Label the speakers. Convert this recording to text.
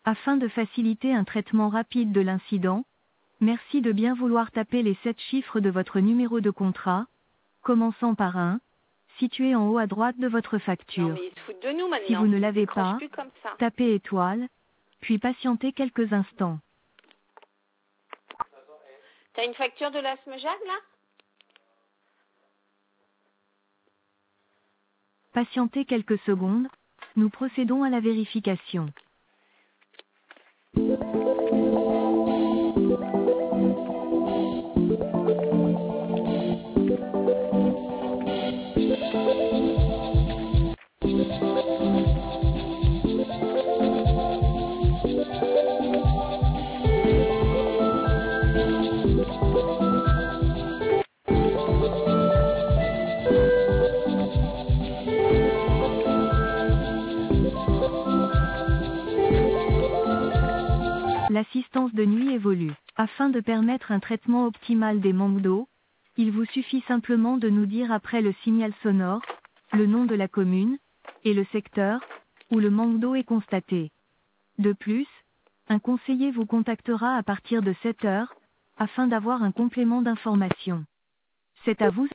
Speaker 1: Afin de faciliter un traitement rapide de l'incident, merci de bien vouloir taper les 7 chiffres de votre numéro de contrat, commençant par 1, situé en haut à droite de votre
Speaker 2: Non,
Speaker 1: facture.
Speaker 2: mais ils se foutent de nous maintenant.
Speaker 1: Si vous ne
Speaker 2: Ils
Speaker 1: l'avez
Speaker 2: décrochent
Speaker 1: pas,
Speaker 2: plus comme ça.
Speaker 1: tapez étoile, puis patientez quelques instants.
Speaker 2: T'as une facture de la SMEJAG, là?
Speaker 1: Patientez quelques secondes, nous procédons à la vérification. L'assistance de nuit évolue. Afin de permettre un traitement optimal des manques d'eau, il vous suffit simplement de nous dire après le signal sonore, le nom de la commune, et le secteur, où le manque d'eau est constaté. De plus, un conseiller vous contactera à partir de 7 heures, afin d'avoir un complément d'information. C'est à vous.